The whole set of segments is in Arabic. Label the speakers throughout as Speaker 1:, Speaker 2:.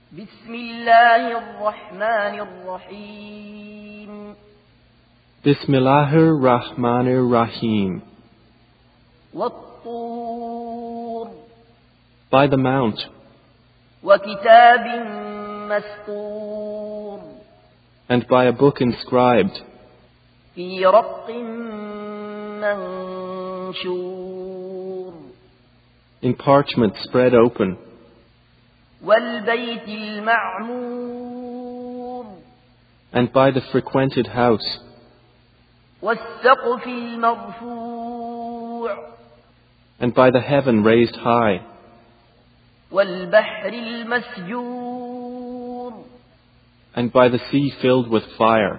Speaker 1: بسم الله الرحمن الرحيم
Speaker 2: Bismillahir Rahmanir Rahim.
Speaker 1: والطور
Speaker 2: By the Mount,
Speaker 1: وكتاب مسطور
Speaker 2: and by a book inscribed,
Speaker 1: في رق منشور
Speaker 2: in parchment spread open,
Speaker 1: والبيت المعمور
Speaker 2: and by the frequented house,
Speaker 1: والسقف المرفوع
Speaker 2: and by the heaven raised high,
Speaker 1: والبحر المسجور
Speaker 2: and by the sea filled with fire.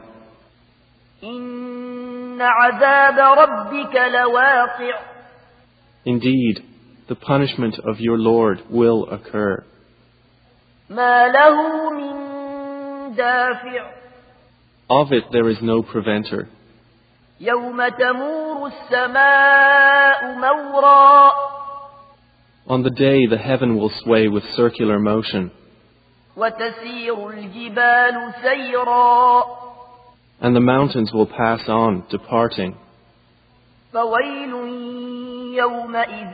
Speaker 1: إن عذاب ربك لواقع
Speaker 2: Indeed, the punishment of your Lord will occur.
Speaker 1: ما له من دافع
Speaker 2: Of it there is no preventer.
Speaker 1: يوم تمور السماء مورا
Speaker 2: On the day the heaven will sway with circular motion,
Speaker 1: وتسير الجبال سيرا
Speaker 2: and the mountains will pass on, departing.
Speaker 1: فويل يومئذ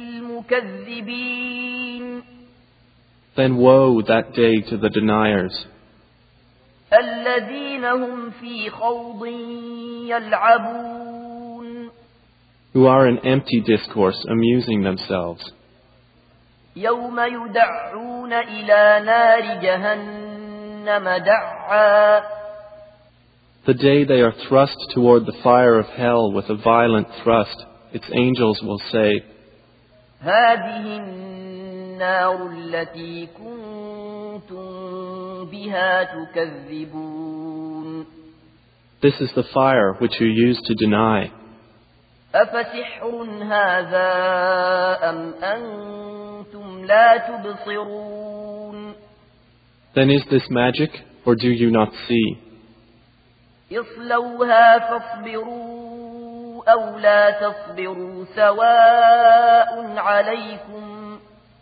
Speaker 1: للمكذبين
Speaker 2: Then woe that day to the deniers,
Speaker 1: الذين هم في خوض يلعبون
Speaker 2: who are in empty discourse amusing themselves.
Speaker 1: يوم يدعون إلى نار جهنم دعا
Speaker 2: The day they are thrust toward the fire of hell with a violent thrust, its angels will say,
Speaker 1: هذه النار التي كنتم بها تكذبون
Speaker 2: This is the fire which you used to deny.
Speaker 1: أفسحر هذا أم أنتم لا تبصرون
Speaker 2: Then is this magic, or do you not see?
Speaker 1: اصلوها فاصبروا أو لا تصبروا سواء عليكم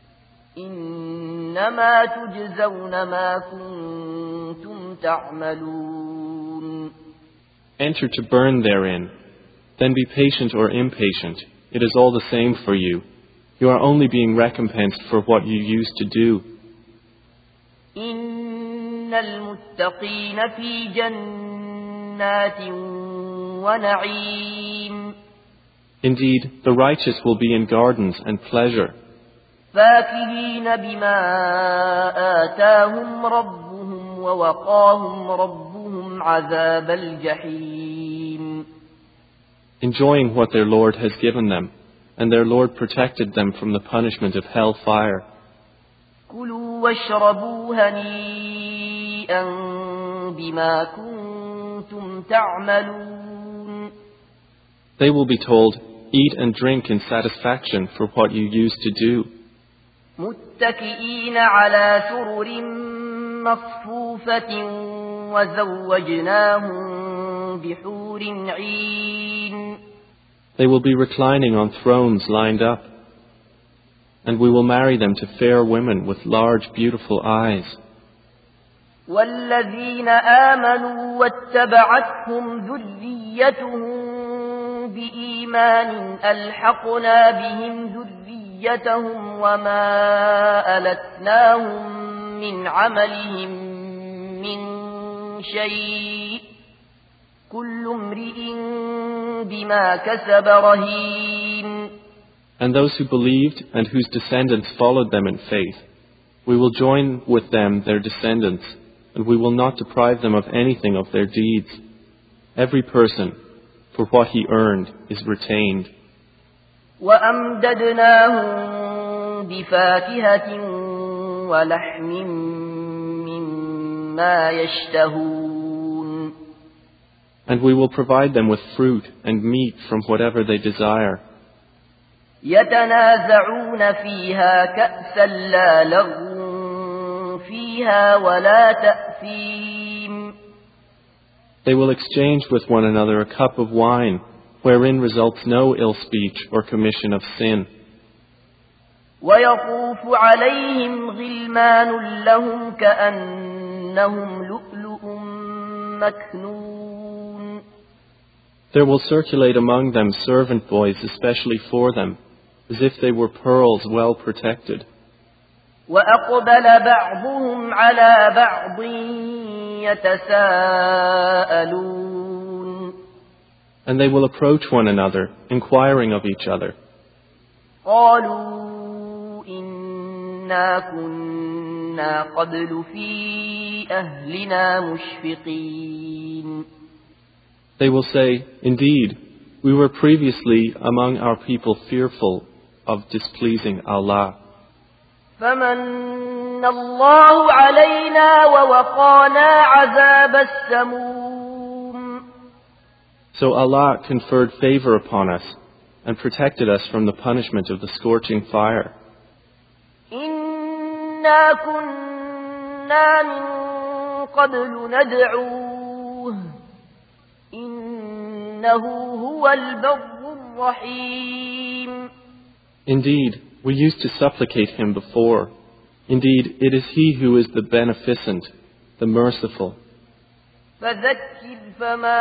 Speaker 1: إنما تجزون ما كنتم تعملون
Speaker 2: Enter to burn therein. Then be patient or impatient. It is all the same for you. You are only being recompensed for what you used to do.
Speaker 1: إن المتقين في جنات ونعيم
Speaker 2: Indeed, the righteous will be in gardens and pleasure,
Speaker 1: فاكهين بما آتاهم ربهم ووقاهم ربهم عذاب الجحيم
Speaker 2: enjoying what their Lord has given them, and their Lord protected them from the punishment of hell fire.
Speaker 1: كلوا واشربوا هنيئا بما كنتم تعملون
Speaker 2: They will be told, eat and drink in satisfaction for what you used to do,
Speaker 1: متكئين على سرر مصفوفة وزوجناهم بحور عين
Speaker 2: They will be reclining on thrones lined up, and we will marry them to fair women with large, beautiful eyes.
Speaker 1: والذين آمنوا واتبعتهم ذريتهم بإيمان ألحقنا بهم ذريتهم وما ألتناهم من عملهم من شيء كل امرئ بما كسب رهين
Speaker 2: And those who believed and whose descendants followed them in faith, we will join with them their descendants, and we will not deprive them of anything of their deeds. Every person, for what he earned, is retained.
Speaker 1: وأمددناهم بفاكهة ولحم مما يشتهون
Speaker 2: And we will provide them with fruit and meat from whatever they desire.
Speaker 1: يتنازعون فيها كأسا لا لغو فيها ولا تأثيم
Speaker 2: They will exchange with one another a cup of wine, wherein results no ill speech or commission of sin.
Speaker 1: ويطوف عليهم غلمان لهم كأنهم لؤلؤ مكنون.
Speaker 2: There will circulate among them servant boys especially for them, as if they were pearls well protected.
Speaker 1: وأقبل بعضهم على بعض يتساءلون.
Speaker 2: And they will approach one another, inquiring of each other.
Speaker 1: قالوا إنا كنا قبل في أهلنا مشفقين.
Speaker 2: They will say, indeed, we were previously among our people fearful of displeasing Allah.
Speaker 1: فمن الله علينا ووقانا عذاب السموم.
Speaker 2: So Allah conferred favor upon us and protected us from the punishment of the scorching fire.
Speaker 1: إنا كنا من قبل ندعوه إنه هو البر الرحيم.
Speaker 2: Indeed, we used to supplicate him before. Indeed, it is he who is the beneficent, the merciful.
Speaker 1: فذكر فما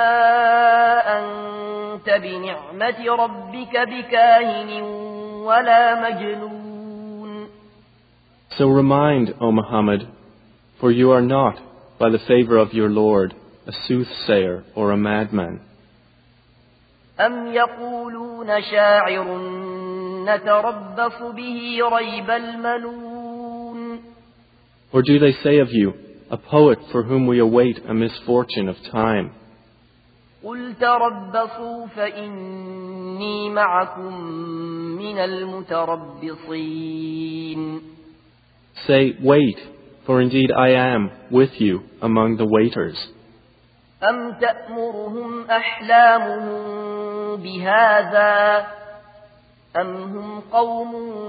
Speaker 1: أنت بنعمة ربك بكاهن ولا مجنون.
Speaker 2: So remind, O Muhammad, for you are not, by the favor of your Lord, a soothsayer or a madman.
Speaker 1: أم يقولون شاعر نتربص به ريب المنون.
Speaker 2: Or do they say of you, a poet for whom we await a misfortune of time?
Speaker 1: قل تربصوا فإني معكم من المتربصين.
Speaker 2: Say, wait, for indeed I am with you among the waiters.
Speaker 1: أم تأمرهم أحلامهم بهذا أم هم قوم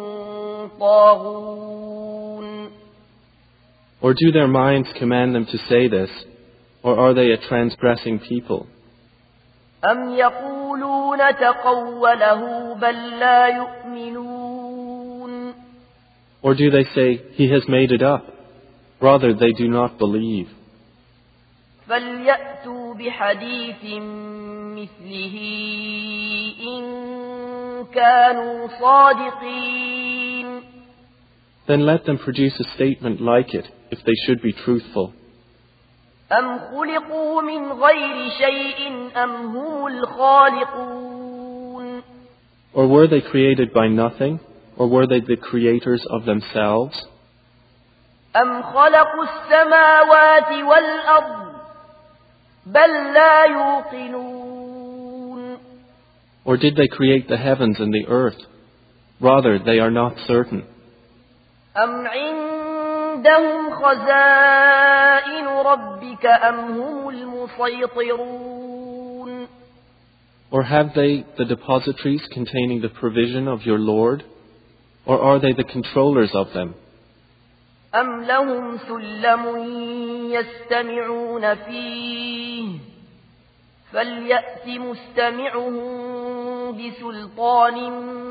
Speaker 1: طاغون.
Speaker 2: Or do their minds command them to say this, or are they a transgressing people?
Speaker 1: أم يقولون تقوله بل لا يؤمنون.
Speaker 2: Or do they say, he has made it up? Rather, they do not believe.
Speaker 1: فليأتوا بحديث مثله إن كانوا صادقين.
Speaker 2: Then let them produce a statement like it, if they should be truthful.
Speaker 1: أم خلقوا من غير شيء أم هم الخالقون.
Speaker 2: Or were they created by nothing, or were they the creators of themselves?
Speaker 1: أم خلقوا السماوات والأرض بل لا يوقنون.
Speaker 2: Or did they create the heavens and the earth? Rather, they are not certain.
Speaker 1: أم عندهم خزائن ربك أم هم المسيطرون.
Speaker 2: Or have they the depositories containing the provision of your Lord? Or are they the controllers of them?
Speaker 1: أم لهم سلم يستمعون فيه فليأت مستمعهم بسلطان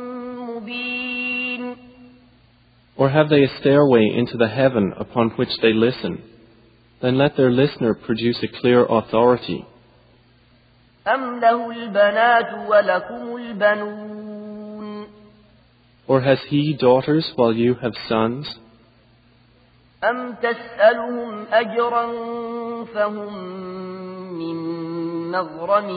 Speaker 1: مبين.
Speaker 2: Or have they a stairway into the heaven upon which they listen? Then let their listener produce a clear authority.
Speaker 1: أم له البنات ولكم البنون.
Speaker 2: Or has he daughters while you have sons?
Speaker 1: أم تسألهم أجرا فهم من مغرم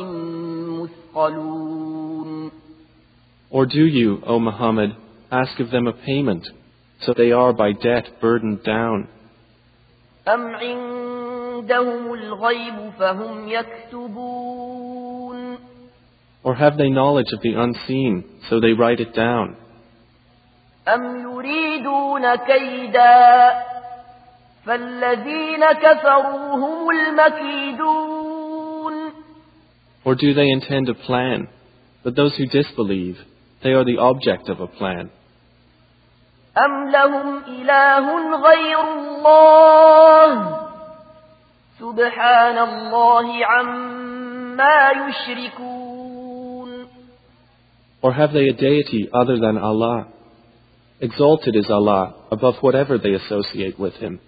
Speaker 1: مثقلون.
Speaker 2: Or do you, O Muhammad, ask of them a payment, so they are by debt burdened down?
Speaker 1: أم عندهم الغيب فهم يكتبون.
Speaker 2: Or have they knowledge of the unseen, so they write it down?
Speaker 1: أم يريدون كيدا فالذين كفروا هم المكيدون.
Speaker 2: Or do they intend a plan? But those who disbelieve, they are the object of a plan.
Speaker 1: أم لهم إله غير الله سبحان الله عما يشركون.
Speaker 2: Or have they a deity other than Allah? Exalted is Allah above whatever they associate with Him.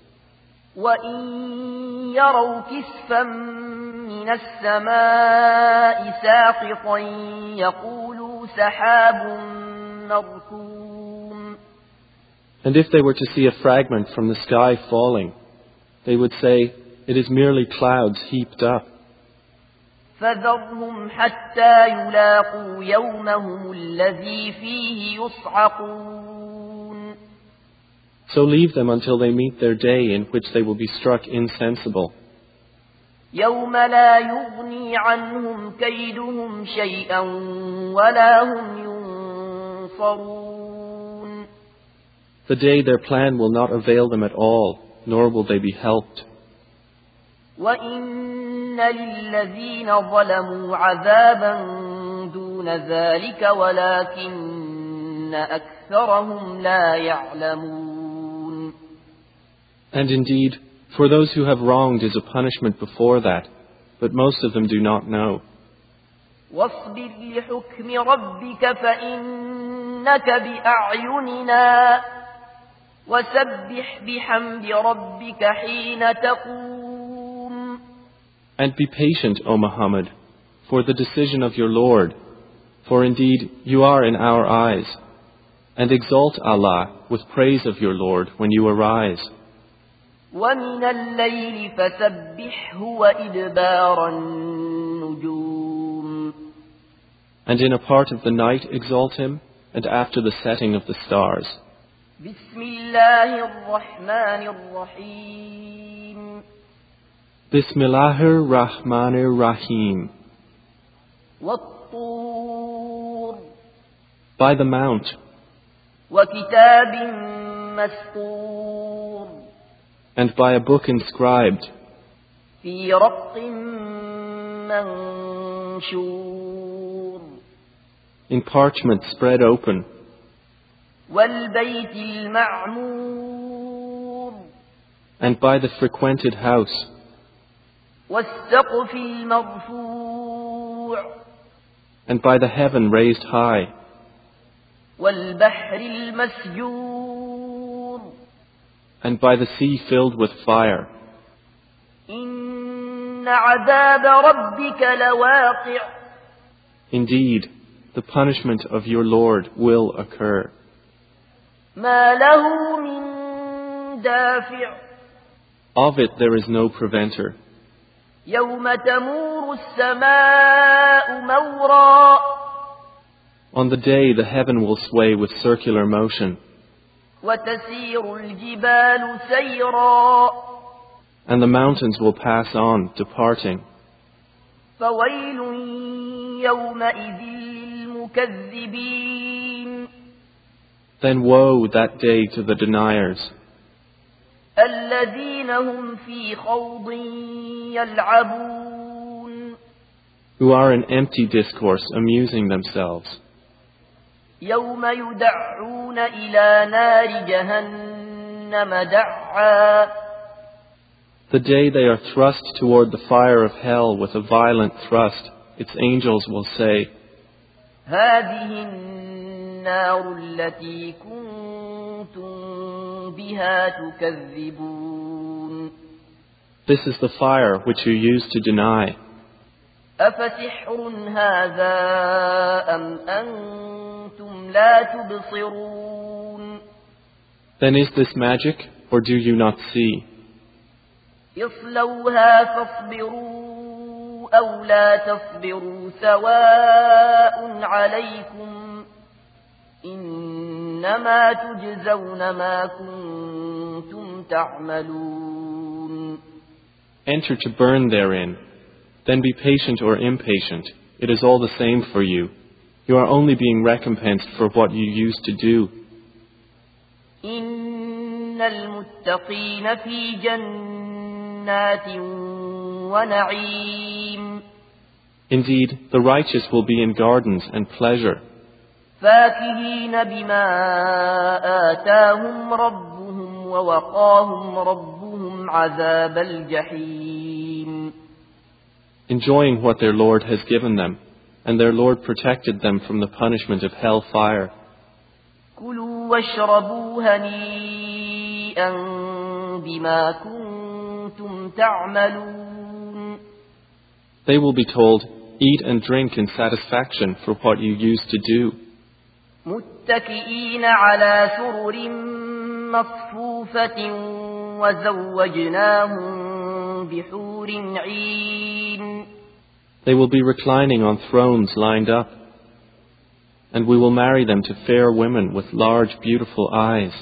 Speaker 1: وَإِن يَرَوْا كِسْفًا مِّنَ السَّمَاءِ سَاقِطًا يَقُولُوا سَحَابٌ مَّرْكُومٌ.
Speaker 2: And if they were to see a fragment from the sky falling, they would say, it is merely clouds heaped up.
Speaker 1: فَذَرْهُمْ حَتَّى يُلَاقُوا يَوْمَهُمُ الَّذِي فِيهِ يُصْعَقُونَ.
Speaker 2: So leave them until they meet their day in which they will be struck insensible.
Speaker 1: يَوْمَ لَا يُغْنِي عَنْهُمْ كَيْدُهُمْ شَيْئًا وَلَا هُمْ يُنصَرُونَ.
Speaker 2: The day their plan will not avail them at all, nor will they be helped.
Speaker 1: وَإِنَّ لِلَّذِينَ ظَلَمُوا عَذَابًا دُونَ ذَلِكَ وَلَكِنَّ أَكْثَرَهُمْ لَا يَعْلَمُونَ.
Speaker 2: And indeed, for those who have wronged is a punishment before that, but most of them do not know.
Speaker 1: وَاصْبِرْ لِحُكْمِ رَبِّكَ فَإِنَّكَ بِأَعْيُنِنَا وَسَبِّحْ بِحَمْدِ رَبِّكَ حِينَ تَقُومُ.
Speaker 2: And be patient, O Muhammad, for the decision of your Lord, for indeed you are in our eyes. And exalt Allah with praise of your Lord when you arise.
Speaker 1: وَمِنَ اللَّيْلِ فَسَبِّحْهُ وَإِدْبَارَ النُّجُومِ.
Speaker 2: And in a part of the night exalt Him, and after the setting of the stars.
Speaker 1: بسم الله الرحمن الرحيم.
Speaker 2: Bismillahir Rahmanir Rahim.
Speaker 1: وَالطُّورِ.
Speaker 2: By the Mount.
Speaker 1: وَكِتَابٍ مَّسْطُورٍ.
Speaker 2: And by a book inscribed.
Speaker 1: فِي رَقٍّ مَّنشُورٍ.
Speaker 2: In parchment spread open.
Speaker 1: وَالْبَيْتِ الْمَعْمُورِ.
Speaker 2: And by the frequented house.
Speaker 1: وَالسَّقْفِ الْمَرْفُوعِ.
Speaker 2: And by the heaven raised high.
Speaker 1: وَالْبَحْرِ الْمَسْجُورِ.
Speaker 2: And by the sea filled with fire.
Speaker 1: إِنَّ عَذَابَ رَبِّكَ لَوَاقِعٌ.
Speaker 2: Indeed, the punishment of your Lord will occur.
Speaker 1: مَا لَهُ مِن دَافِعٍ.
Speaker 2: Of it there is no preventer.
Speaker 1: يَوْمَ تَمُورُ السَّمَاءُ مَوْرًا.
Speaker 2: On the day the heaven will sway with circular motion.
Speaker 1: وَتَسِيرُ الْجِبَالُ سَيْرًا.
Speaker 2: And the mountains will pass on, departing.
Speaker 1: فَوَيْلٌ يَوْمَئِذٍ لِلْمُكَذِّبِينَ.
Speaker 2: Then woe that day to the deniers.
Speaker 1: الَّذِينَ هُمْ فِي خَوْضٍ يَلْعَبُونَ.
Speaker 2: Who are in empty discourse amusing themselves.
Speaker 1: يَوْمَ يُدَعُّونَ إِلَى نَارِ جَهَنَّمَ دَعًّا.
Speaker 2: The day they are thrust toward the fire of hell with a violent thrust, its angels will say,
Speaker 1: هَذِهِ النَّارُ الَّتِي كُنتُم بِهَا تُكَذِّبُونَ.
Speaker 2: This is the fire which you used to deny.
Speaker 1: أَفَسِحْرٌ هَذَا أَمْ أَنْتُمْ لَا تُبْصِرُونَ.
Speaker 2: Then is this magic, or do you not see?
Speaker 1: اصْلَوْهَا فَاصْبِرُوا أَوْ لَا تَصْبِرُوا سَوَاءٌ عَلَيْكُمْ إِنَّمَا تُجْزَوْنَ مَا كُنتُمْ تَعْمَلُونَ.
Speaker 2: Enter to burn therein. Then be patient or impatient. It is all the same for you. You are only being recompensed for what you used to do.
Speaker 1: إِنَّ الْمُتَّقِينَ فِي جَنَّاتٍ وَنَعِيمٍ.
Speaker 2: Indeed, the righteous will be in gardens and pleasure.
Speaker 1: فَاكِهِينَ بِمَا آتَاهُمْ رَبُّهُمْ وَوَقَاهُمْ رَبُّهُمْ عَذَابَ الْجَحِيمِ.
Speaker 2: Enjoying what their Lord has given them, and their Lord protected them from the punishment of hell fire.
Speaker 1: كلوا واشربوا هنيئا بما كنتم تعملون.
Speaker 2: They will be told, eat and drink in satisfaction for what you used to do.
Speaker 1: متكئين على سرر مصفوفة وزوجناهم بحور عين.
Speaker 2: They will be reclining on thrones lined up, and we will marry them to fair women with large, beautiful eyes.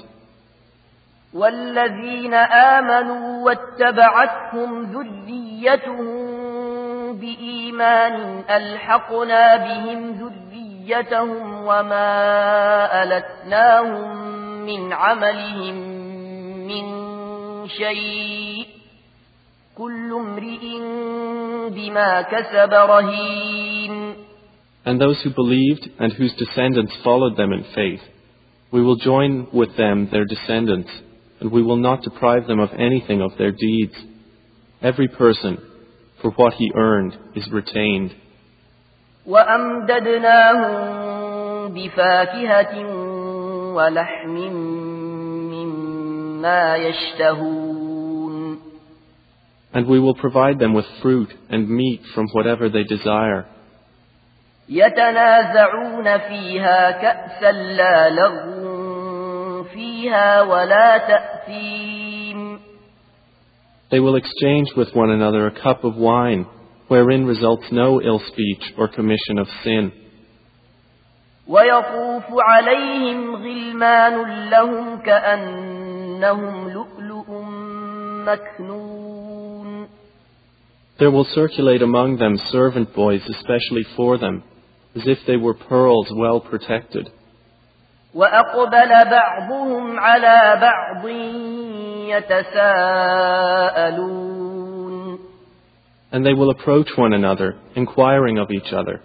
Speaker 1: والذين آمنوا واتبعتهم ذريتهم بإيمان ألحقنا بهم ذريتهم وما ألتناهم من عملهم من شيء كل امرئ بما كسب رهين.
Speaker 2: And those who believed and whose descendants followed them in faith, we will join with them their descendants, and we will not deprive them of anything of their deeds. Every person, for what he earned, is retained.
Speaker 1: وأمددناهم بفاكهة ولحم مما يشتهون.
Speaker 2: And we will provide them with fruit and meat from whatever they desire.
Speaker 1: يتنازعون فيها كأسا لا لغو فيها ولا تأثيم.
Speaker 2: They will exchange with one another a cup of wine, wherein results no ill speech or commission of sin.
Speaker 1: ويطوف عليهم غلمان لهم كأنهم لؤلؤ مكنون.
Speaker 2: There will circulate among them servant boys especially for them, as if they were pearls well protected.
Speaker 1: وأقبل بعضهم على بعض يتساءلون.
Speaker 2: And they will approach one another, inquiring of each other.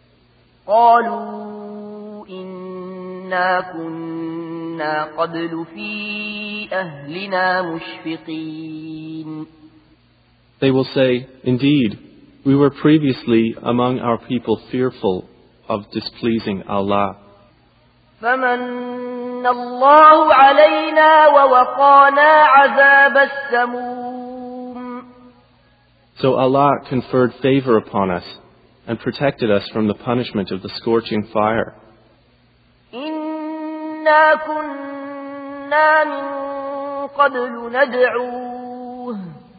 Speaker 1: قالوا إنا كنا قبل في أهلنا مشفقين.
Speaker 2: They will say, indeed, we were previously among our people fearful of displeasing Allah.
Speaker 1: فمن الله علينا ووقانا عذاب السموم.
Speaker 2: So Allah conferred favor upon us and protected us from the punishment of the scorching fire.
Speaker 1: إنا كنا من قبل ندعوه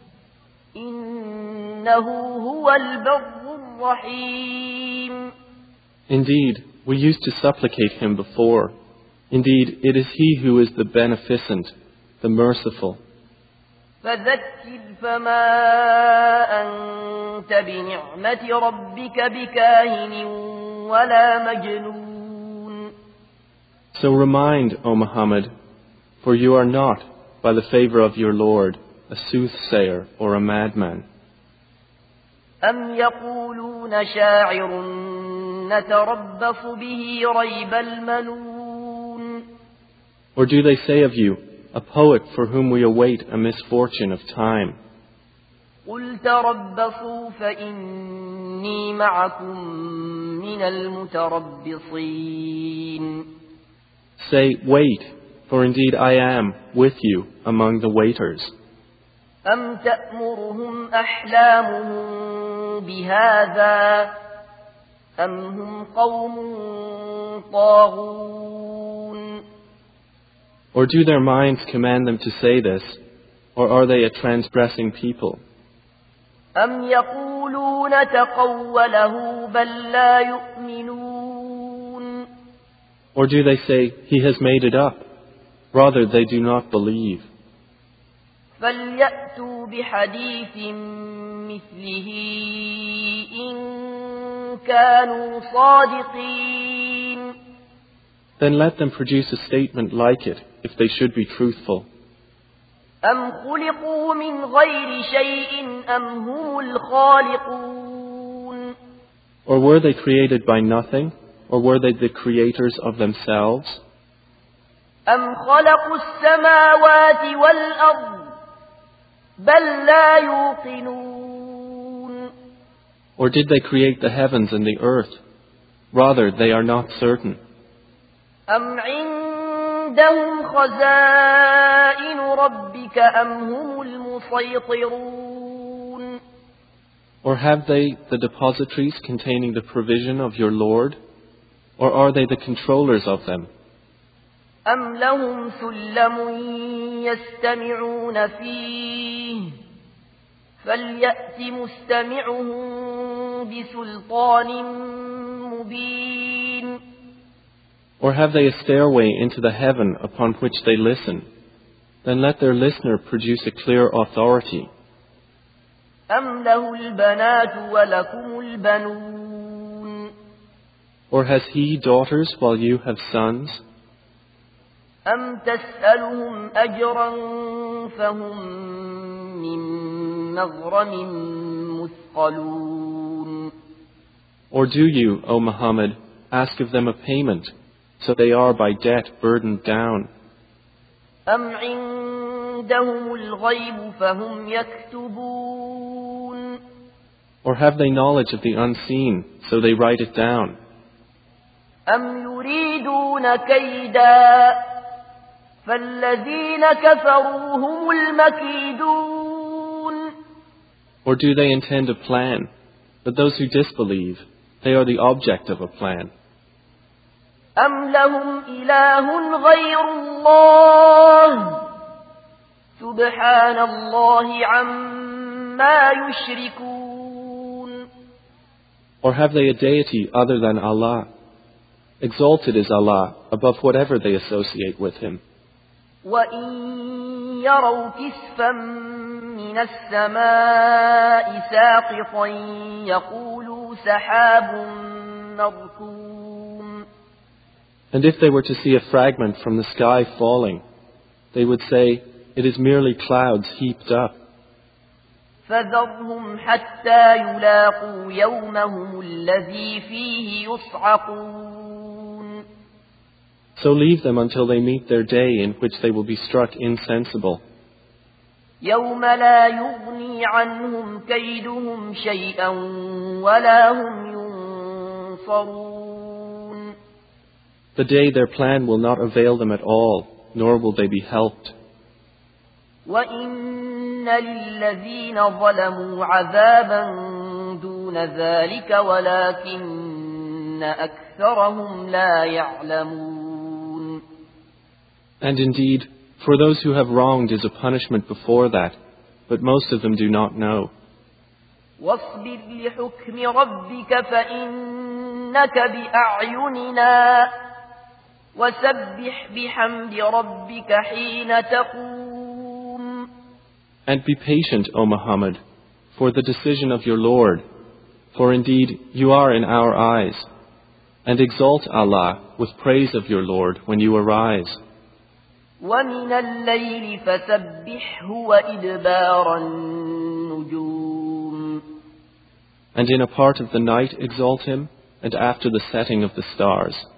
Speaker 1: إنه هو البر الرحيم.
Speaker 2: Indeed, we used to supplicate him before. Indeed, it is he who is the beneficent, the merciful.
Speaker 1: فذكر فما أنت بنعمة ربك بكاهن ولا مجنون.
Speaker 2: So remind, O Muhammad, for you are not, by the favor of your Lord, a soothsayer or a madman.
Speaker 1: أم يقولون شاعر نتربص به ريب المنون.
Speaker 2: Or do they say of you, a poet for whom we await a misfortune of time?
Speaker 1: قل تربصوا فإني معكم من المتربصين.
Speaker 2: Say, wait, for indeed I am with you among the waiters.
Speaker 1: أم تأمرهم أحلامهم بهذا أم هم قوم طاغون.
Speaker 2: Or do their minds command them to say this, or are they a transgressing people?
Speaker 1: أم يقولون تقوله بل لا يؤمنون.
Speaker 2: Or do they say, he has made it up? Rather, they do not believe.
Speaker 1: فليأتوا بحديث مثله إن كانوا صادقين.
Speaker 2: Then let them produce a statement like it, if they should be truthful.
Speaker 1: أم خلقوا من غير شيء أم هم الخالقون.
Speaker 2: Or were they created by nothing, or were they the creators of themselves?
Speaker 1: أم خلقوا السماوات والأرض بل لا يوقنون.
Speaker 2: Or did they create the heavens and the earth? Rather, they are not certain.
Speaker 1: أم عندهم خزائن ربك أم هم المسيطرون
Speaker 2: Or have they the depositories containing the provision of your Lord? Or are they the controllers of them?
Speaker 1: أم لهم سلم يستمعون فيه فليأت مستمعهم بسلطان مبين
Speaker 2: Or have they a stairway into the heaven upon which they listen? Then let their listener produce a clear authority.
Speaker 1: أم له البنات ولكم البنون
Speaker 2: Or has he daughters while you have sons?
Speaker 1: أم تسألهم أجرا فهم من مغرم مثقلون
Speaker 2: Or do you, O Muhammad, ask of them a payment, so they are by debt burdened down?
Speaker 1: أم عندهم الغيب فهم يكتبون
Speaker 2: Or have they knowledge of the unseen, so they write it down?
Speaker 1: أم يريدون كيدا فالذين كفروا هم المكيدون
Speaker 2: Or do they intend a plan? But those who disbelieve, they are the object of a plan.
Speaker 1: أم لهم إله غير الله سبحان الله عما يشركون
Speaker 2: Or have they a deity other than Allah? Exalted is Allah above whatever they associate with Him.
Speaker 1: وإن يروا كسفا من السماء ساقطا يقولوا سحاب مركوم
Speaker 2: And if they were to see a fragment from the sky falling, they would say, it is merely clouds heaped up.
Speaker 1: فذرهم حتى يلاقوا يومهم الذي فيه يصعقون
Speaker 2: So leave them until they meet their day in which they will be struck insensible.
Speaker 1: يوم لا يغني عنهم كيدهم شيئا ولا هم ينصرون
Speaker 2: The day their plan will not avail them at all, nor will they be helped.
Speaker 1: وإن للذين ظلموا عذابا دون ذلك ولكن أكثرهم لا يعلمون
Speaker 2: And indeed, for those who have wronged is a punishment before that, but most of them do not know.
Speaker 1: واصبر لحكم ربك فإنك بأعيننا وسبح بحمد ربك حين تقوم
Speaker 2: And be patient, O Muhammad, for the decision of your Lord, for indeed you are in our eyes. And exalt Allah with praise of your Lord when you arise.
Speaker 1: ومن الليل فسبحه وإدبار النجوم
Speaker 2: And in a part of the night exalt Him, and after the setting of the stars.